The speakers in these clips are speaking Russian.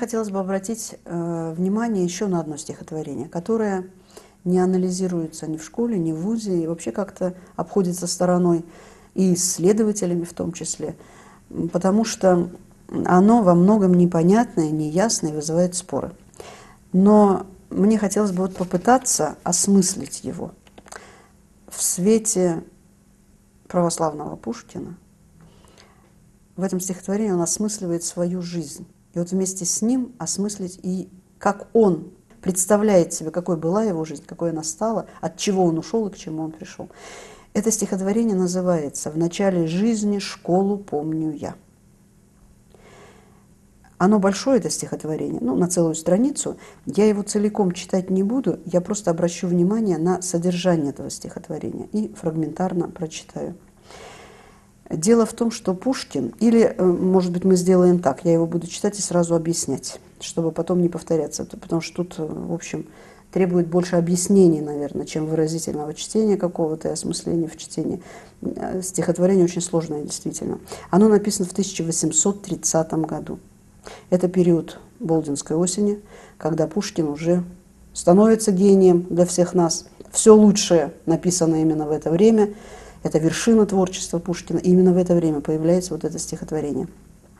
хотелось бы обратить внимание еще на одно стихотворение, которое не анализируется ни в школе, ни в вузе, и вообще как-то обходится стороной, и исследователями в том числе, потому что оно во многом непонятное, неясное и вызывает споры. Но мне хотелось бы попытаться осмыслить его в свете православного Пушкина. В этом стихотворении он осмысливает свою жизнь. И вот вместе с ним осмыслить и как он представляет себе, какой была его жизнь, какой она стала, от чего он ушел и к чему он пришел. Это стихотворение называется «В начале жизни школу помню я». Оно большое, это стихотворение, на целую страницу. Я его целиком читать не буду, я просто обращу внимание на содержание этого стихотворения и фрагментарно прочитаю. Дело в том, что Пушкин, или, может быть, мы сделаем так, я его буду читать и сразу объяснять, чтобы потом не повторяться, потому что тут, в общем, требует больше объяснений, наверное, чем выразительного чтения какого-то и осмысления в чтении. Стихотворение очень сложное, действительно. Оно написано в 1830 году. Это период Болдинской осени, когда Пушкин уже становится гением для всех нас. Все лучшее написано именно в это время. Это вершина творчества Пушкина. И именно в это время появляется вот это стихотворение.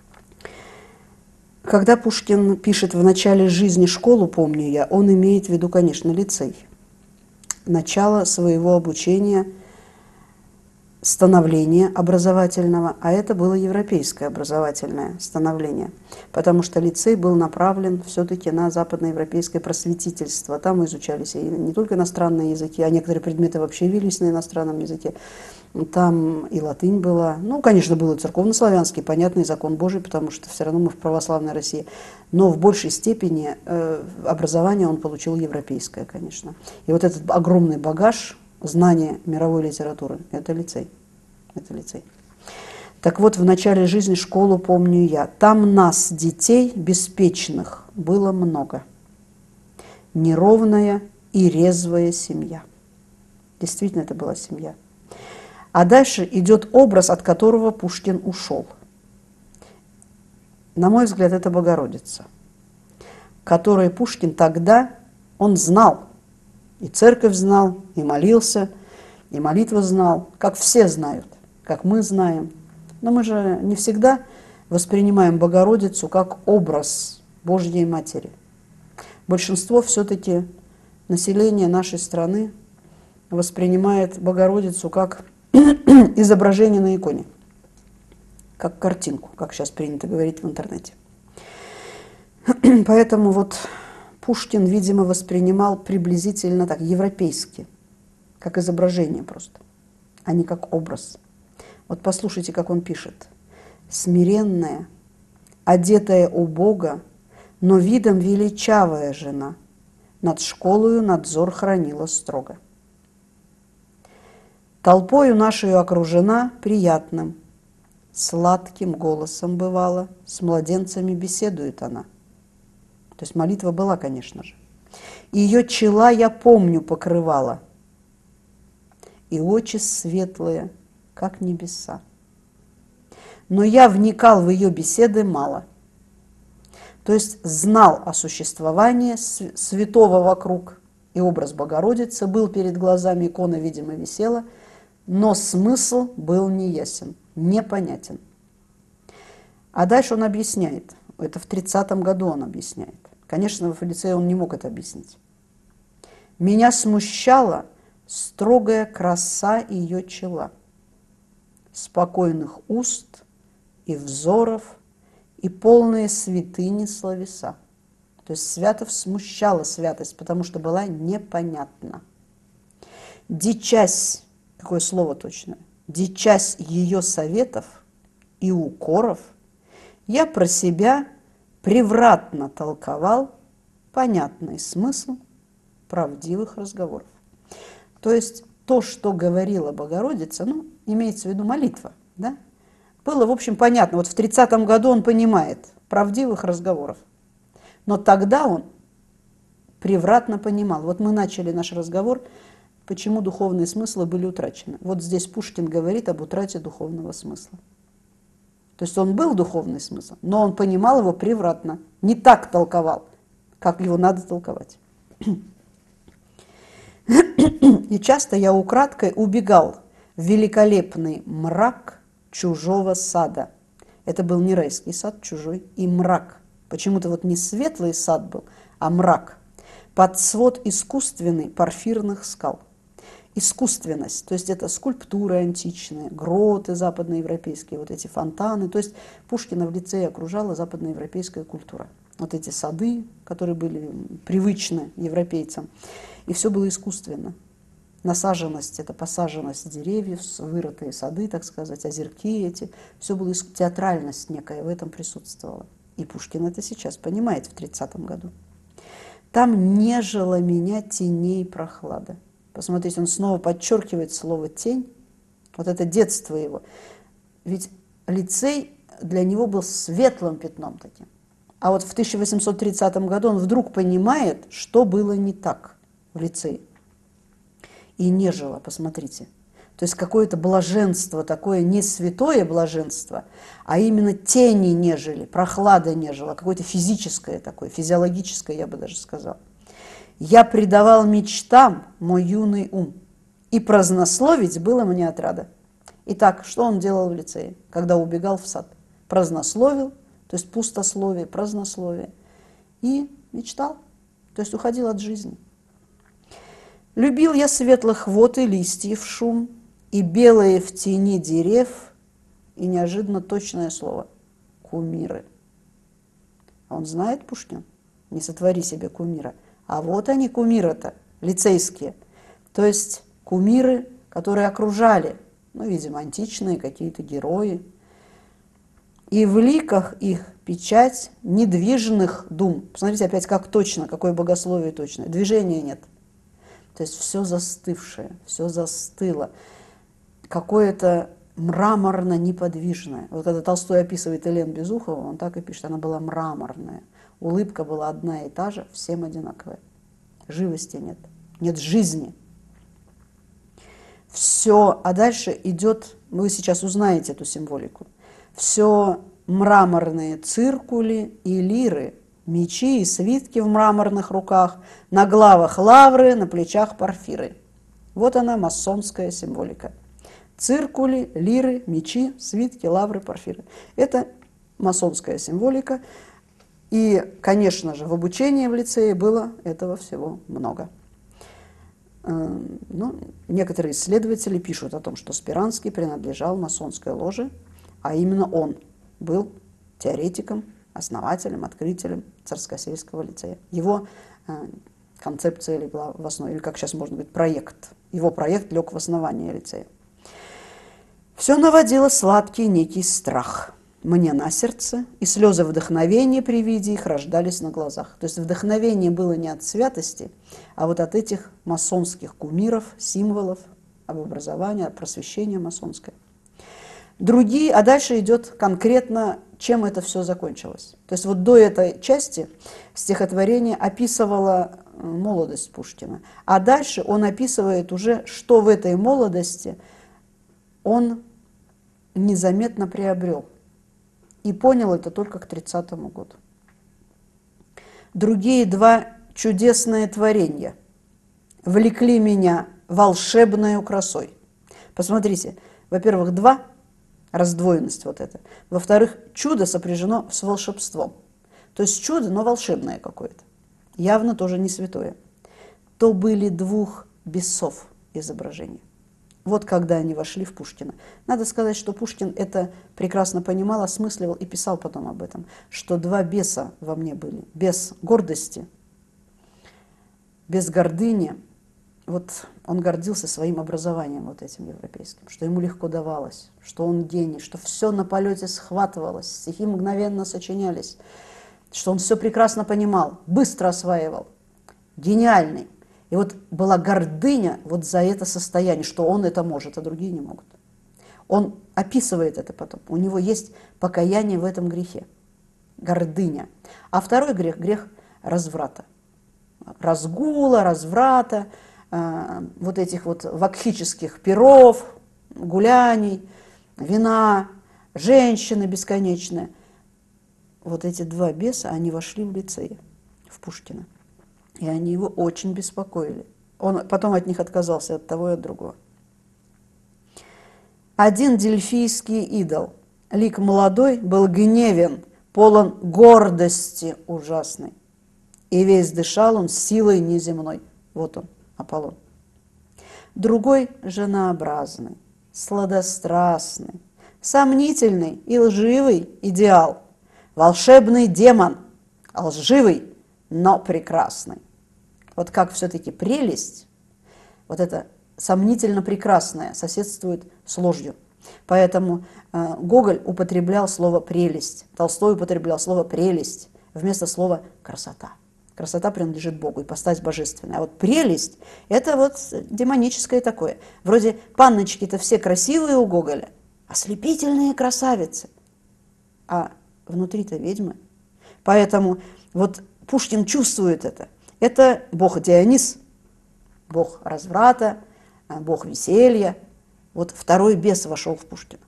Когда Пушкин пишет «В начале жизни школу помню я», он имеет в виду, конечно, лицей. Начало своего обучения, становления образовательного, а это было европейское образовательное становление, потому что лицей был направлен все-таки на западноевропейское просветительство. Там изучались и не только иностранные языки, а некоторые предметы вообще велись на иностранном языке. Там и латынь была, конечно, был и церковнославянский, понятный закон Божий, потому что все равно мы в православной России. Но в большей степени образование он получил европейское, конечно. И вот этот огромный багаж знания мировой литературы – это лицей. Это лицей. Так вот, в начале жизни школу помню я. Там нас, детей беспечных, было много. Неровная и резвая семья. Действительно, это была семья. А дальше идет образ, от которого Пушкин ушел. На мой взгляд, это Богородица, которой Пушкин тогда, он знал, и церковь знал, и молился, и молитву знал, как все знают, как мы знаем. Но мы же не всегда воспринимаем Богородицу как образ Божьей Матери. Большинство все-таки населения нашей страны воспринимает Богородицу как изображение на иконе, как картинку, как сейчас принято говорить в интернете. Поэтому вот Пушкин, видимо, воспринимал приблизительно так, европейски, как изображение просто, а не как образ. Вот послушайте, как он пишет. «Смиренная, одетая убого, но видом величавая жена, над школою надзор хранила строго. Толпою нашей окружена приятным, сладким голосом бывало, с младенцами беседует она». То есть молитва была, конечно же. И ее чела, я помню, покрывала, и очи светлые, как небеса. Но я вникал в ее беседы мало. То есть знал о существовании святого вокруг, и образ Богородицы был перед глазами, икона, видимо, висела, но смысл был неясен, непонятен. А дальше он объясняет. Это в 30-м году он объясняет. Конечно, в лицее он не мог это объяснить. «Меня смущала строгая краса ее чела, спокойных уст и взоров, и полные святыни словеса». То есть Святов смущала святость, потому что была непонятна. «Дичась», какое слово точное, «дичась ее советов и укоров, я про себя превратно толковал понятный смысл правдивых разговоров». То есть то, что говорила Богородица, имеется в виду молитва, да? Было, в общем, понятно. Вот в 30-м году он понимает правдивых разговоров. Но тогда он превратно понимал. Вот мы начали наш разговор, почему духовные смыслы были утрачены. Вот здесь Пушкин говорит об утрате духовного смысла. То есть он был духовный смысл, но он понимал его превратно, не так толковал, как его надо толковать. И часто я украдкой убегал в великолепный мрак чужого сада. Это был не райский сад, чужой, и мрак. Почему-то вот не светлый сад был, а мрак. Под свод искусственный порфирных скал. Искусственность, то есть это скульптуры античные, гроты западноевропейские, вот эти фонтаны. То есть Пушкина в лицее окружала западноевропейская культура. Вот эти сады, которые были привычны европейцам. И все было искусственно. Насаженность, это посаженность деревьев, вырытые сады, так сказать, озерки эти. Все было театральность некая в этом присутствовала. И Пушкин это сейчас понимает в 30-м году. Там нежила меня теней прохлада. Посмотрите, он снова подчеркивает слово «тень». Вот это детство его. Ведь лицей для него был светлым пятном таким. А вот в 1830 году он вдруг понимает, что было не так в лицее. И нежило, посмотрите. То есть какое-то блаженство, такое не святое блаженство, а именно тени нежели, прохлада нежела, какое-то физическое такое, физиологическое, я бы даже сказала. Я предавал мечтам мой юный ум, и празднословить было мне отрада. Итак, что он делал в лицее, когда убегал в сад? Празднословил, то есть пустословие, празднословие, и мечтал, то есть уходил от жизни. Любил я светлых вод и листьев шум, и белые в тени дерев, и неожиданно точное слово – кумиры. А он знает, Пушкин? Не сотвори себе кумира. А вот они, кумиры-то, лицейские. То есть кумиры, которые окружали, ну, видимо, античные какие-то герои. И в ликах их печать недвижных дум. Посмотрите опять, как точно, какое богословие точное. Движения нет. То есть все застывшее, все застыло. Какое-то мраморно-неподвижное. Вот когда Толстой описывает Елену Безухову, он так и пишет, она была мраморная. Улыбка была одна и та же, всем одинаковая. Живости нет, нет жизни. Все, а дальше идет, вы сейчас узнаете эту символику, все мраморные циркули и лиры, мечи и свитки в мраморных руках, на главах лавры, на плечах порфиры. Вот она, масонская символика. Циркули, лиры, мечи, свитки, лавры, порфиры. Это масонская символика. И, конечно же, в обучении в лицее было этого всего много. Ну, некоторые исследователи пишут о том, что Спиранский принадлежал масонской ложе, а именно он был теоретиком, основателем, открытием Царскосельского лицея. Его концепция легла в основу, или как сейчас можно говорить, проект. Его проект лег в основание лицея. Все наводило сладкий некий страх мне на сердце, и слезы вдохновения при виде их рождались на глазах. То есть вдохновение было не от святости, а вот от этих масонских кумиров, символов, об образовании, от просвещения масонское. Другие, а дальше идет конкретно, чем это все закончилось. То есть вот до этой части стихотворение описывало молодость Пушкина, а дальше он описывает уже, что в этой молодости он незаметно приобрел. И понял это только к 30-му году. Другие два чудесные творения влекли меня волшебной красой. Посмотрите, во-первых, два, раздвоенность вот эта. Во-вторых, чудо сопряжено с волшебством. То есть чудо, но волшебное какое-то. Явно тоже не святое. То были двух бесов изображения. Вот когда они вошли в Пушкина. Надо сказать, что Пушкин это прекрасно понимал, осмысливал и писал потом об этом, что два беса во мне были. Бес гордости, без гордыни. Вот он гордился своим образованием вот этим европейским, что ему легко давалось, что он гений, что все на полете схватывалось, стихи мгновенно сочинялись, что он все прекрасно понимал, быстро осваивал, гениальный. И вот была гордыня вот за это состояние, что он это может, а другие не могут. Он описывает это потом. У него есть покаяние в этом грехе. Гордыня. А второй грех – грех разврата. Разгула, разврата, вот этих вот вакхических пиров, гуляний, вина, женщины бесконечные. Вот эти два беса, они вошли в лицей, в Пушкина. И они его очень беспокоили. Он потом от них отказался, от того и от другого. Один дельфийский идол, лик молодой, был гневен, полон гордости ужасной. И весь дышал он силой неземной. Вот он, Аполлон. Другой женообразный, сладострастный, сомнительный и лживый идеал. Волшебный демон, лживый, но прекрасный. Вот как все-таки прелесть, вот это сомнительно прекрасное соседствует с ложью. Поэтому Гоголь употреблял слово «прелесть», Толстой употреблял слово «прелесть» вместо слова «красота». Красота принадлежит Богу, ипостась божественная. А вот прелесть – это вот демоническое такое. Вроде панночки-то все красивые у Гоголя, ослепительные красавицы, а внутри-то ведьмы. Поэтому вот Пушкин чувствует это. Это бог Дионис, бог разврата, бог веселья. Вот второй бес вошел в Пушкина.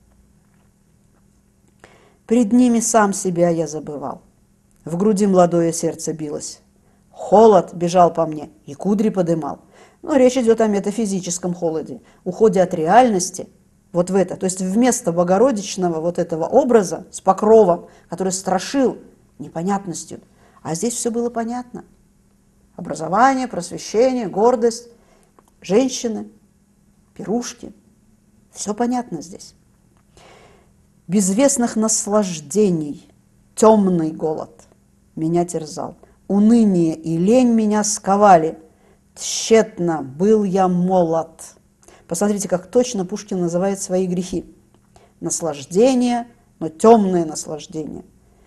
Пред ними сам себя я забывал. В груди молодое сердце билось. Холод бежал по мне и кудри подымал. Но речь идет о метафизическом холоде, уходе от реальности, вот в это. То есть вместо богородичного вот этого образа с покровом, который страшил непонятностью, а здесь все было понятно. Образование, просвещение, гордость, женщины, пирушки. Все понятно здесь. Безвестных наслаждений, темный голод меня терзал. Уныние и лень меня сковали. Тщетно был я молод. Посмотрите, как точно Пушкин называет свои грехи. Наслаждение, но темное наслаждение.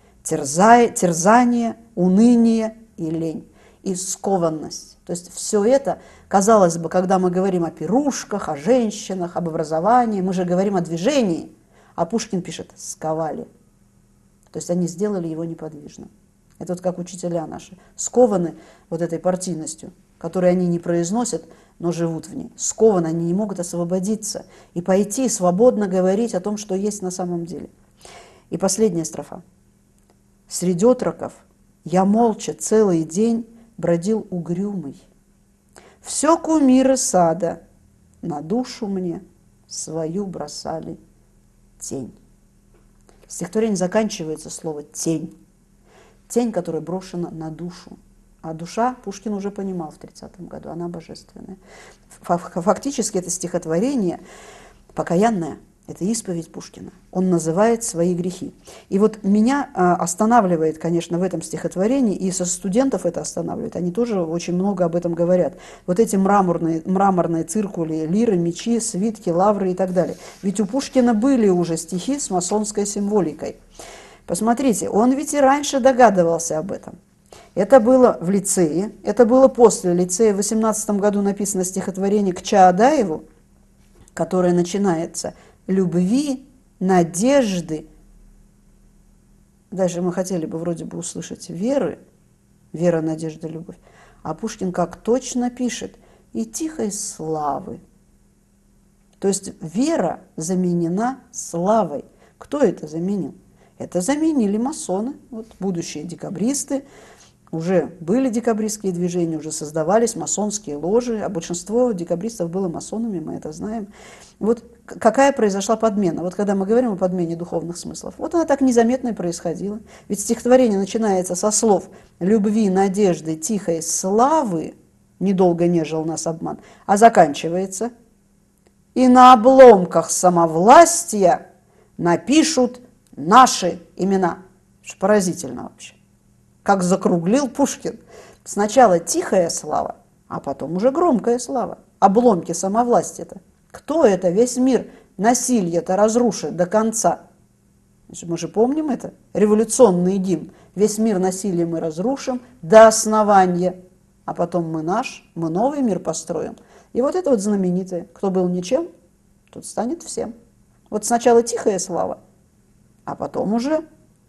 Терзание, уныние и лень. И скованность. То есть все это, казалось бы, когда мы говорим о пирушках, о женщинах, об образовании, мы же говорим о движении. А Пушкин пишет «сковали». То есть они сделали его неподвижным. Это вот как учителя наши, скованы вот этой партийностью, которую они не произносят, но живут в ней. Скованы, они не могут освободиться и пойти свободно говорить о том, что есть на самом деле. И последняя строфа. «Среди отроков я молча целый день бродил угрюмый. Все кумиры сада на душу мне свою бросали тень». Стихотворение заканчивается слово «тень». Тень, которая брошена на душу. А душа, Пушкин уже понимал в 30-м году, она божественная. Фактически это стихотворение покаянное, это исповедь Пушкина. Он называет свои грехи. И вот меня останавливает, конечно, в этом стихотворении, и со студентов это останавливает, они тоже очень много об этом говорят. Вот эти мраморные циркули, лиры, мечи, свитки, лавры и так далее. Ведь у Пушкина были уже стихи с масонской символикой. Посмотрите, он ведь и раньше догадывался об этом. Это было в лицее, это было после лицея. В 18 году написано стихотворение к Чаадаеву, которое начинается «любви, надежды». Дальше мы хотели бы вроде бы услышать веры, вера, надежда, любовь. А Пушкин как точно пишет «и тихой славы». То есть вера заменена славой. Кто это заменил? Это заменили масоны, вот будущие декабристы. Уже были декабристские движения, уже создавались масонские ложи, а большинство декабристов было масонами, мы это знаем. Вот какая произошла подмена? Вот когда мы говорим о подмене духовных смыслов, вот она так незаметно и происходила. Ведь стихотворение начинается со слов «любви, надежды, тихой славы, недолго не жил нас обман», а заканчивается «и на обломках самовластия напишут наши имена». Что поразительно вообще. Как закруглил Пушкин. Сначала тихая слава, а потом уже громкая слава. Обломки самовластия-то. Кто это? Весь мир насилие-то разрушит до конца. Мы же помним это. Революционный гимн. Весь мир насилие мы разрушим до основания. А потом мы новый мир построим. И вот это вот знаменитое. Кто был ничем, тот станет всем. Вот сначала тихая слава, а потом уже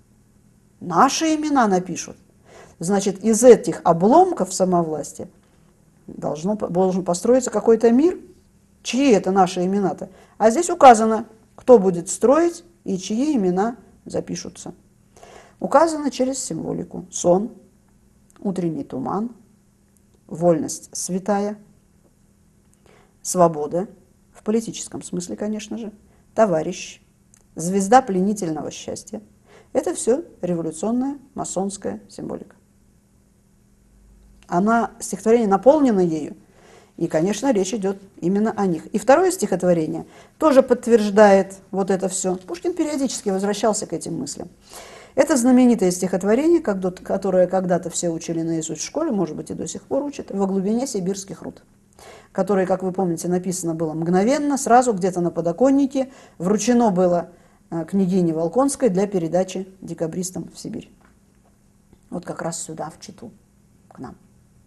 наши имена напишут. Значит, из этих обломков самовластия должен построиться какой-то мир. Чьи это наши имена-то? А здесь указано, кто будет строить и чьи имена запишутся. Указано через символику: сон, утренний туман, вольность святая, свобода, в политическом смысле, конечно же, товарищ, звезда пленительного счастья. Это все революционная масонская символика. Стихотворение наполнено ею, и, конечно, речь идет именно о них. И второе стихотворение тоже подтверждает вот это все. Пушкин периодически возвращался к этим мыслям. Это знаменитое стихотворение, которое когда-то все учили наизусть в школе, может быть, и до сих пор учат, «Во глубине сибирских руд», которое, как вы помните, написано было мгновенно, сразу где-то на подоконнике, вручено было княгине Волконской для передачи декабристам в Сибирь. Вот как раз сюда, в Читу, к нам.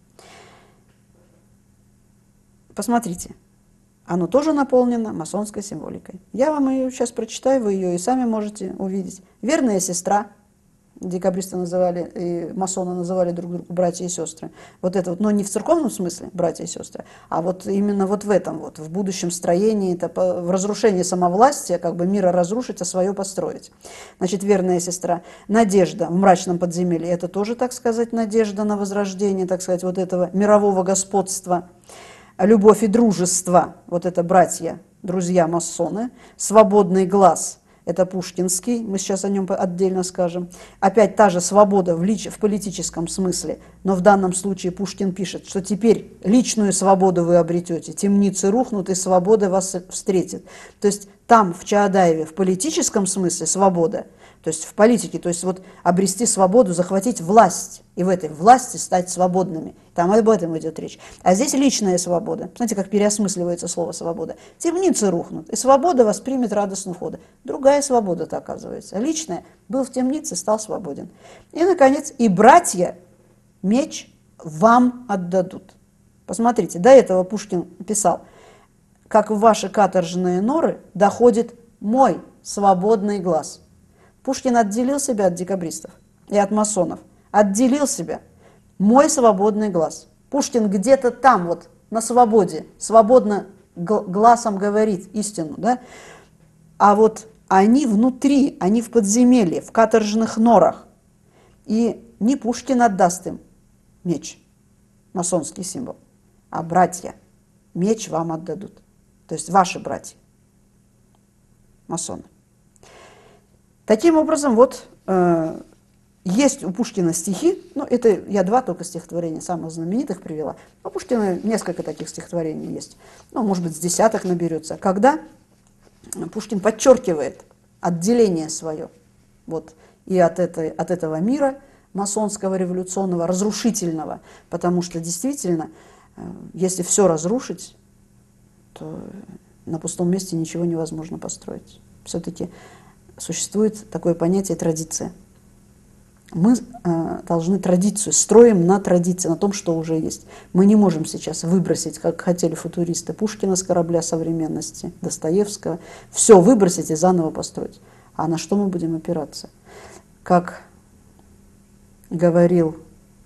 Посмотрите, оно тоже наполнено масонской символикой. Я вам ее сейчас прочитаю, вы ее и сами можете увидеть. Верная сестра, декабристы называли, и масоны называли друг друга братья и сестры. Вот это вот, но не в церковном смысле братья и сестры, а вот именно вот в этом вот, в будущем строении, это в разрушении самовластия, как бы мира разрушить, а свое построить. Значит, верная сестра. Надежда в мрачном подземелье, это тоже, так сказать, надежда на возрождение, так сказать, вот этого мирового господства. Любовь и дружество, вот это братья, друзья масоны. Свободный глаз, это пушкинский, мы сейчас о нем отдельно скажем. Опять та же свобода в политическом смысле, но в данном случае Пушкин пишет, что теперь личную свободу вы обретете, темницы рухнут, и свобода вас встретит. То есть там, в Чаадаеве, в политическом смысле свобода, то есть в политике, то есть вот обрести свободу, захватить власть, и в этой власти стать свободными. Там об этом идет речь. А здесь личная свобода. Знаете, как переосмысливается слово «свобода». Темницы рухнут, и свобода воспримет радостно хода. Другая свобода-то, оказывается. Личная. Был в темнице, стал свободен. И, наконец, и братья меч вам отдадут. Посмотрите, до этого Пушкин писал: «Как в ваши каторжные норы доходит мой свободный глаз». Пушкин отделил себя от декабристов и от масонов. Отделил себя. Мой свободный глаз. Пушкин где-то там, вот, на свободе, свободно глазом говорит истину, да? А вот они внутри, они в подземелье, в каторжных норах. И не Пушкин отдаст им меч, масонский символ, а братья меч вам отдадут. То есть ваши братья, масоны. Таким образом, вот есть у Пушкина стихи, ну, это я два только стихотворения самых знаменитых привела, у Пушкина несколько таких стихотворений есть, ну, может быть, с десяток наберется, когда Пушкин подчеркивает отделение свое вот, и от этого мира масонского, революционного, разрушительного, потому что действительно, если все разрушить, то на пустом месте ничего невозможно построить. Все-таки существует такое понятие традиция. Мы должны традицию, строим на традиции, на том, что уже есть. Мы не можем сейчас выбросить, как хотели футуристы, Пушкина с корабля современности, Достоевского, все выбросить и заново построить. А на что мы будем опираться? Как говорил,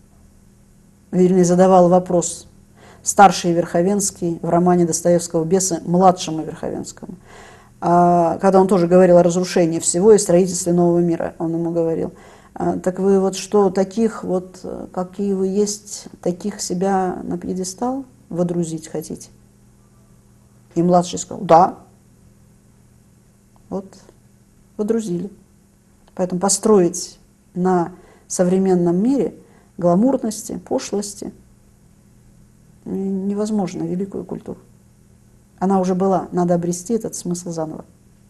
вернее, задавал вопрос старший Верховенский в романе Достоевского «Бесы» младшему Верховенскому. Когда он тоже говорил о разрушении всего и строительстве нового мира, он ему говорил: так вы вот что, таких вот, какие вы есть, таких себя на пьедестал водрузить хотите? И младший сказал: да. Вот, водрузили. Поэтому построить на современном мире гламурности, пошлости невозможно великую культуру. Она уже была, надо обрести этот смысл заново.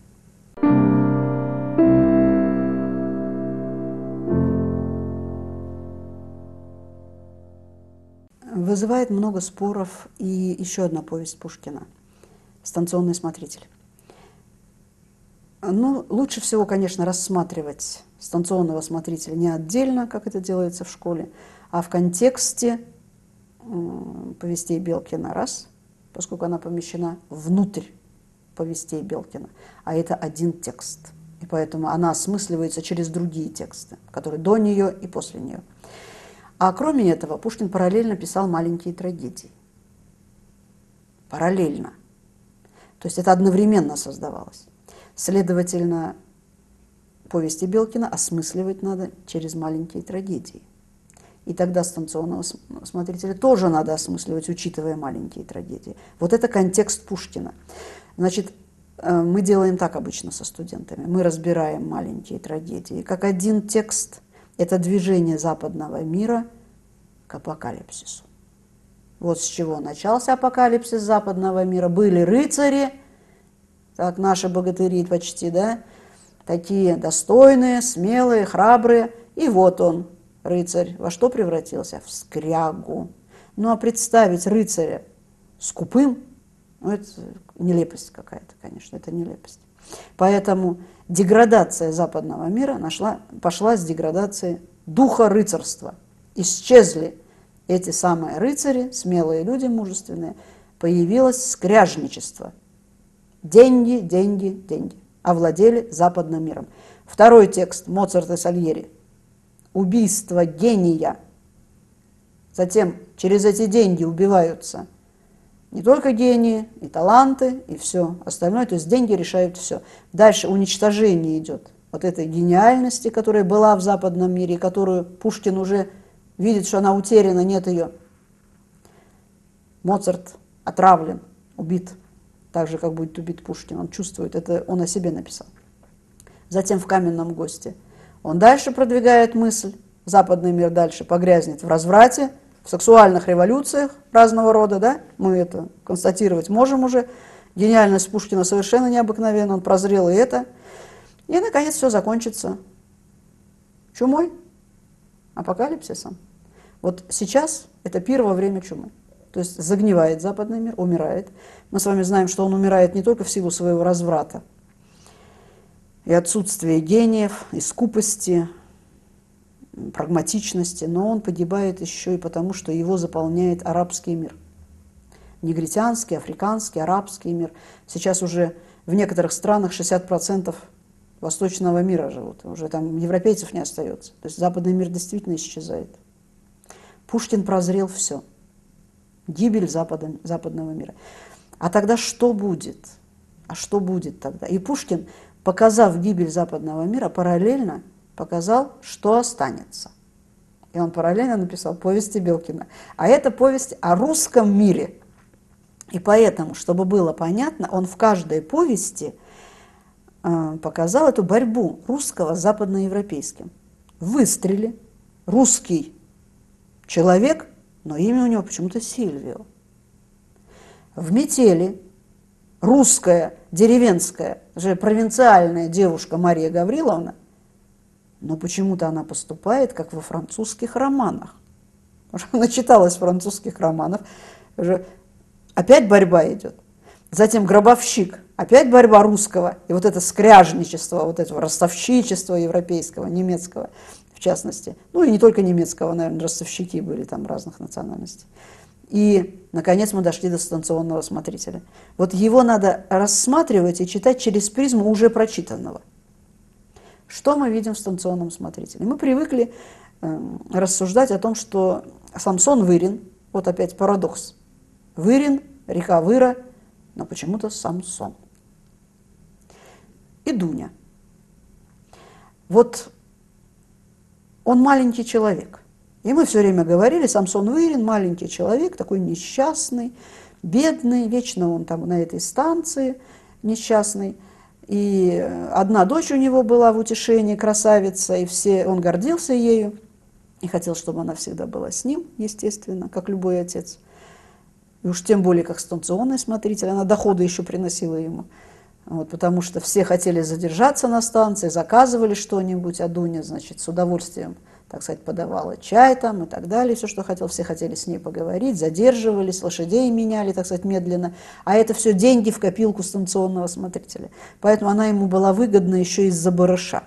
Вызывает много споров и еще одна повесть Пушкина «Станционный смотритель». Ну, лучше всего, конечно, рассматривать станционного смотрителя не отдельно, как это делается в школе, а в контексте повестей Белкина, раз, поскольку она помещена внутрь повестей Белкина, а это один текст. И поэтому она осмысливается через другие тексты, которые до нее и после нее. А кроме этого, Пушкин параллельно писал маленькие трагедии. Параллельно. То есть это одновременно создавалось. Следовательно, повести Белкина осмысливать надо через маленькие трагедии. И тогда станционного смотрителя тоже надо осмысливать, учитывая маленькие трагедии. Вот это контекст Пушкина. Значит, мы делаем так обычно со студентами. Мы разбираем маленькие трагедии. Как один текст – это движение западного мира к апокалипсису. Вот с чего начался апокалипсис западного мира. Были рыцари, так наши богатыри почти, да, такие достойные, смелые, храбрые. И вот он, рыцарь, во что превратился? В скрягу. Ну а представить рыцаря скупым, ну это нелепость какая-то, конечно, это нелепость. Поэтому деградация западного мира пошла с деградации духа рыцарства. Исчезли эти самые рыцари, смелые люди, мужественные, появилось скряжничество. Деньги, деньги, деньги. Овладели западным миром. Второй текст Моцарт и Сальери. Убийство гения. Затем через эти деньги убиваются не только гении, и таланты, и все остальное. То есть деньги решают все. Дальше уничтожение идет вот этой гениальности, которая была в западном мире, которую Пушкин уже видит, что она утеряна, нет ее. Моцарт отравлен, убит, так же, как будет убит Пушкин. Он чувствует, это он о себе написал. Затем в «Каменном госте» он дальше продвигает мысль, западный мир дальше погрязнет в разврате, в сексуальных революциях разного рода, да, мы это констатировать можем уже. Гениальность Пушкина совершенно необыкновенна, он прозрел и это. И, наконец, все закончится чумой, апокалипсисом. Вот сейчас это первое время чумы. То есть загнивает западный мир, умирает. Мы с вами знаем, что он умирает не только в силу своего разврата и отсутствия гениев, и скупости, прагматичности, но он погибает еще и потому, что его заполняет арабский мир. Негритянский, африканский, арабский мир. Сейчас уже в некоторых странах 60% восточного мира живут. Уже там европейцев не остается. То есть западный мир действительно исчезает. Пушкин прозрел все. Гибель западного мира. А тогда что будет? А что будет тогда? И Пушкин, показав гибель западного мира, параллельно показал, что останется. И он параллельно написал повести Белкина. А это повесть о русском мире. И поэтому, чтобы было понятно, он в каждой повести показал эту борьбу русского с западноевропейским. В «Выстреле» русский человек, но имя у него почему-то Сильвио. В «Метели» русская, деревенская, же провинциальная девушка Мария Гавриловна, но почему-то она поступает, как во французских романах. Она читалась французских романов. Опять борьба идет. Затем «Гробовщик». Опять борьба русского. И вот это скряжничество, вот это ростовщичество европейского, немецкого в частности. Ну и не только немецкого, наверное, ростовщики были там разных национальностей. И, наконец, мы дошли до станционного смотрителя. Вот его надо рассматривать и читать через призму уже прочитанного. Что мы видим в станционном смотрителе? Мы привыкли рассуждать о том, что Самсон Вырин, вот опять парадокс, Вырин, река Выра, но почему-то Самсон. И Дуня. Вот он маленький человек. И мы все время говорили, Самсон Вырин, маленький человек, такой несчастный, бедный, вечно он там на этой станции несчастный. И одна дочь у него была в утешении, красавица, и он гордился ею и хотел, чтобы она всегда была с ним, естественно, как любой отец. И уж тем более, как станционный смотритель, она доходы еще приносила ему. Вот, потому что все хотели задержаться на станции, заказывали что-нибудь, а Дуня, значит, с удовольствием, так сказать, подавала чай там и так далее, все, что хотел. Все хотели с ней поговорить, задерживались, лошадей меняли, так сказать, медленно. А это все деньги в копилку станционного смотрителя. Поэтому она ему была выгодна еще из-за барыша.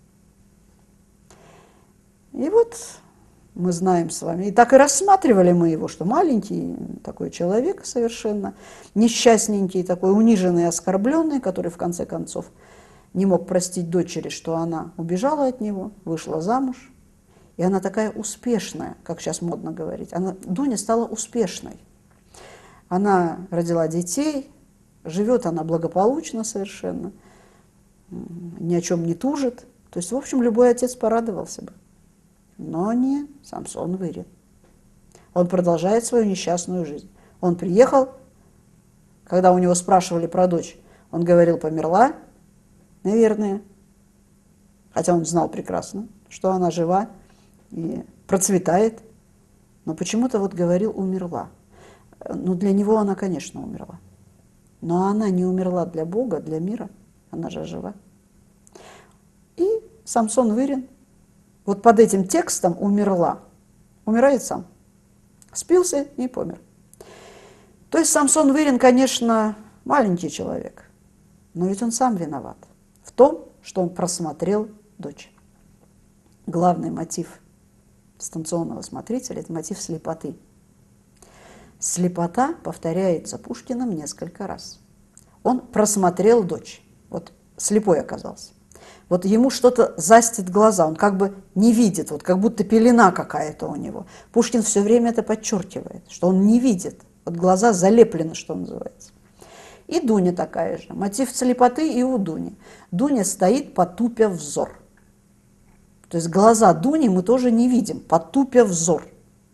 И вот мы знаем с вами, и так и рассматривали мы его, что маленький такой человек совершенно, несчастненький, такой униженный, оскорбленный, который в конце концов не мог простить дочери, что она убежала от него, вышла замуж. И она такая успешная, как сейчас модно говорить. Дуня стала успешной. Она родила детей, живет она благополучно совершенно, ни о чем не тужит. То есть, в общем, любой отец порадовался бы. Но не Самсон Вырин. Он продолжает свою несчастную жизнь. Он приехал, когда у него спрашивали про дочь, он говорил, померла, наверное. Хотя он знал прекрасно, что она жива и процветает. Но почему-то вот говорил, умерла. Ну, для него она, конечно, умерла. Но она не умерла для Бога, для мира. Она же жива. И Самсон Вырин вот под этим текстом умерла. Умирает сам. Спился и помер. То есть Самсон Вырин, конечно, маленький человек. Но ведь он сам виноват в том, что он просмотрел дочь. Главный мотив станционного смотрителя – это мотив слепоты. Слепота повторяется Пушкиным несколько раз. Он просмотрел дочь. Вот слепой оказался. Вот ему что-то застит глаза, он как бы не видит, вот как будто пелена какая-то у него. Пушкин все время это подчеркивает, что он не видит. Вот глаза залеплены, что называется. И Дуня такая же. Мотив слепоты и у Дуни. Дуня стоит, потупя взор. То есть глаза Дуни мы тоже не видим, потупя взор.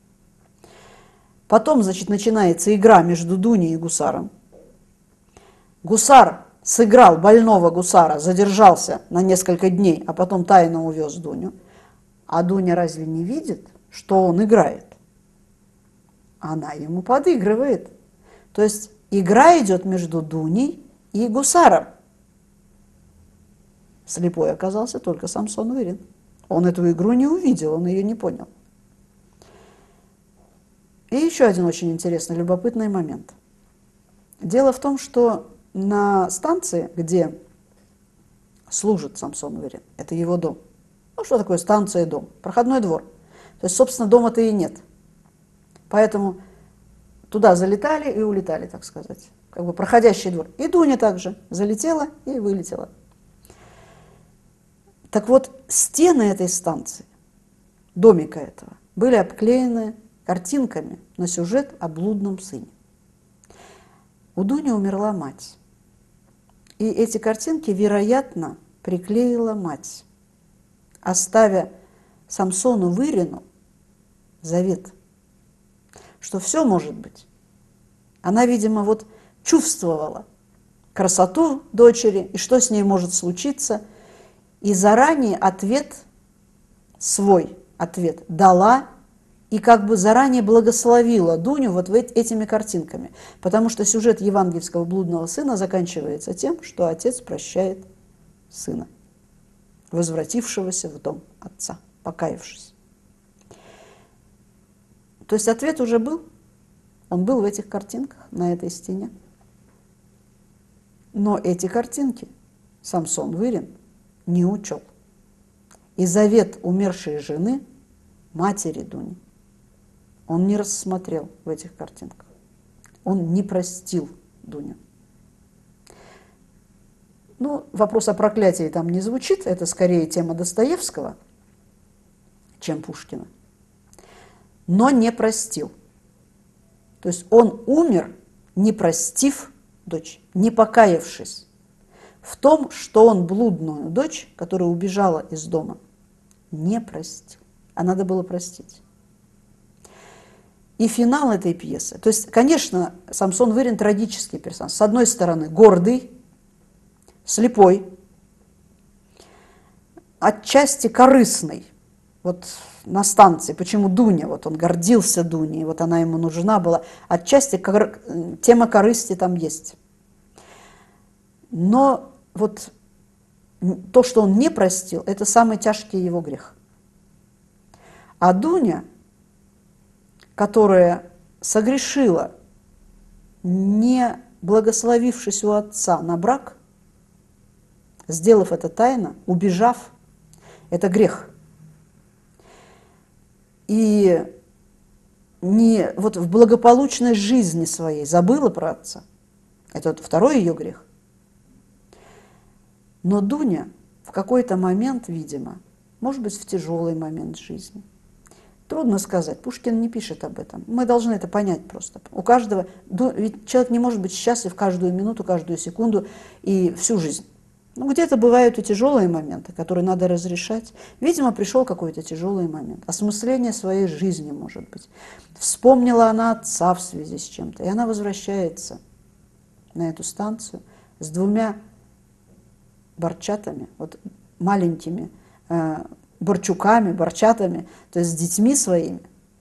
Потом, значит, начинается игра между Дуней и гусаром. Гусар сыграл больного гусара, задержался на несколько дней, а потом тайно увез Дуню. А Дуня разве не видит, что он играет? Она ему подыгрывает. То есть игра идет между Дуней и гусаром. Слепой оказался только Самсон Вырин. Он эту игру не увидел, он ее не понял. И еще один очень интересный, любопытный момент. Дело в том, что на станции, где служит Самсон Вырин, это его дом. Ну, что такое станция и дом? Проходной двор. То есть, собственно, дома-то и нет. Поэтому туда залетали и улетали, так сказать. Как бы проходящий двор. И Дуня также залетела и вылетела. Так вот, стены этой станции, домика этого, были обклеены картинками на сюжет о блудном сыне. У Дуни умерла мать. И эти картинки, вероятно, приклеила мать, оставя Самсону Вырину завет, что все может быть. Она, видимо, вот чувствовала красоту дочери и что с ней может случиться, и заранее свой ответ дала и как бы заранее благословила Дуню вот этими картинками. Потому что сюжет евангельского блудного сына заканчивается тем, что отец прощает сына, возвратившегося в дом отца, покаявшись. То есть ответ уже был, он был в этих картинках, на этой стене. Но эти картинки Самсон Вырин не учел. И завет умершей жены, матери Дуни, он не рассмотрел в этих картинках. Он не простил Дуню. Ну, вопрос о проклятии там не звучит, это скорее тема Достоевского, чем Пушкина. Но не простил. То есть он умер, не простив дочь, не покаявшись в том, что он блудную дочь, которая убежала из дома, не простил. А надо было простить. И финал этой пьесы. То есть, конечно, Самсон Вырин трагический персонаж. С одной стороны, гордый, слепой, отчасти корыстный. Вот на станции, почему Дуня, вот он гордился Дуней, вот она ему нужна была. Отчасти тема корысти там есть. Но вот то, что он не простил, это самый тяжкий его грех. А Дуня, которая согрешила, не благословившись у отца на брак, сделав это тайно, убежав, это грех. И не вот в благополучной жизни своей забыла про отца. Это вот второй ее грех. Но Дуня в какой-то момент, видимо, может быть, в тяжелый момент жизни, трудно сказать, Пушкин не пишет об этом. Мы должны это понять просто. У каждого, ведь человек не может быть счастлив каждую минуту, каждую секунду и всю жизнь. Ну, где-то бывают и тяжелые моменты, которые надо разрешать. Видимо, пришел какой-то тяжелый момент. Осмысление своей жизни, может быть. Вспомнила она отца в связи с чем-то, и она возвращается на эту станцию с двумя борчатами, вот маленькими борчуками, борчатами, то есть с детьми своими,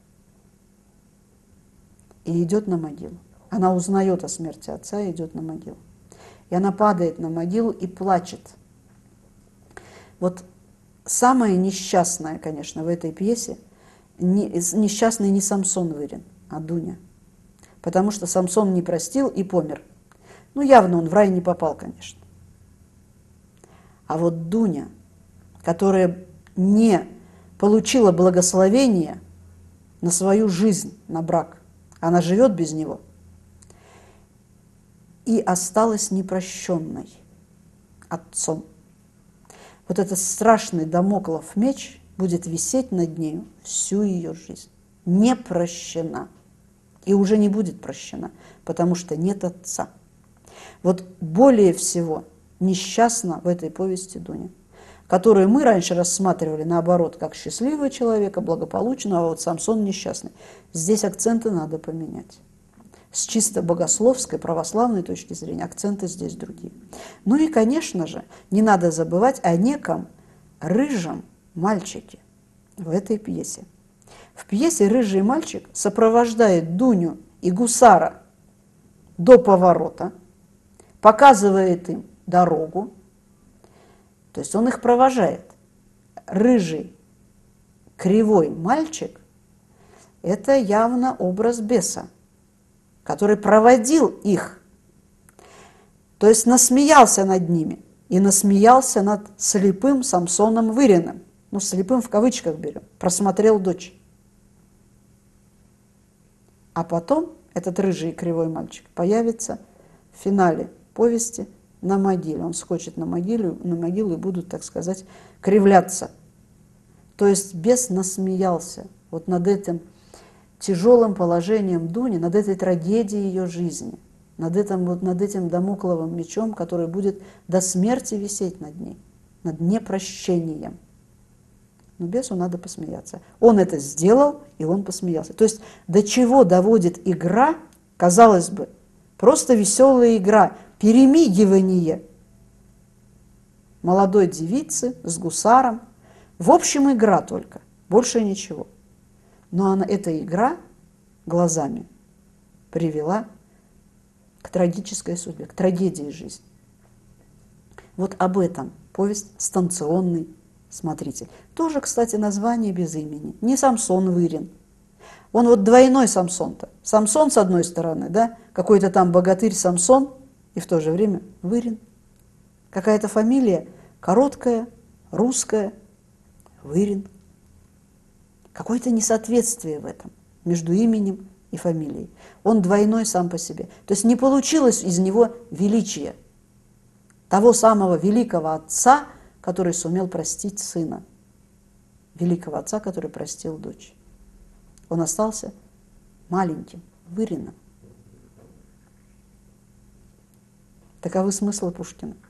и идет на могилу. Она узнает о смерти отца и идет на могилу. И она падает на могилу и плачет. Вот самое несчастное, конечно, в этой пьесе, несчастный не Самсон Вырин, а Дуня. Потому что Самсон не простил и помер. Ну, явно он в рай не попал, конечно. А вот Дуня, которая не получила благословения на свою жизнь, на брак, она живет без него, и осталась непрощенной отцом. Вот этот страшный дамоклов меч будет висеть над нею всю ее жизнь. Не прощена. И уже не будет прощена, потому что нет отца. Вот более всего несчастна в этой повести Дуня, которую мы раньше рассматривали, наоборот, как счастливого человека, благополучного, а вот Самсон несчастный. Здесь акценты надо поменять. С чисто богословской, православной точки зрения акценты здесь другие. Ну и, конечно же, не надо забывать о неком рыжем мальчике в этой пьесе. В пьесе рыжий мальчик сопровождает Дуню и гусара до поворота, показывает им дорогу, то есть он их провожает. Рыжий, кривой мальчик – это явно образ беса, который проводил их, то есть насмеялся над ними и насмеялся над слепым Самсоном Выриным. Ну, слепым в кавычках берем, просмотрел дочь. А потом этот рыжий и кривой мальчик появится в финале повести на могиле. Он скочит на могилу и будут, так сказать, кривляться. То есть бес насмеялся вот над этим тяжелым положением Дуни, над этой трагедией ее жизни, над этим дамокловым мечом, который будет до смерти висеть над ней, над непрощением. Но бесу надо посмеяться. Он это сделал, и он посмеялся. То есть до чего доводит игра, казалось бы, просто веселая игра, перемигивание молодой девицы с гусаром. В общем, игра только, больше ничего. Но эта игра глазами привела к трагической судьбе, к трагедии жизни. Вот об этом повесть «Станционный смотритель». Тоже, кстати, название без имени. Не Самсон Вырин. Он вот двойной Самсон-то. Самсон с одной стороны, да, какой-то там богатырь Самсон, и в то же время Вырин. Какая-то фамилия короткая, русская, Вырин. Какое-то несоответствие в этом между именем и фамилией. Он двойной сам по себе. То есть не получилось из него величия того самого великого отца, который сумел простить сына, великого отца, который простил дочь. Он остался маленьким, Вырином. Таковы смыслы Пушкина.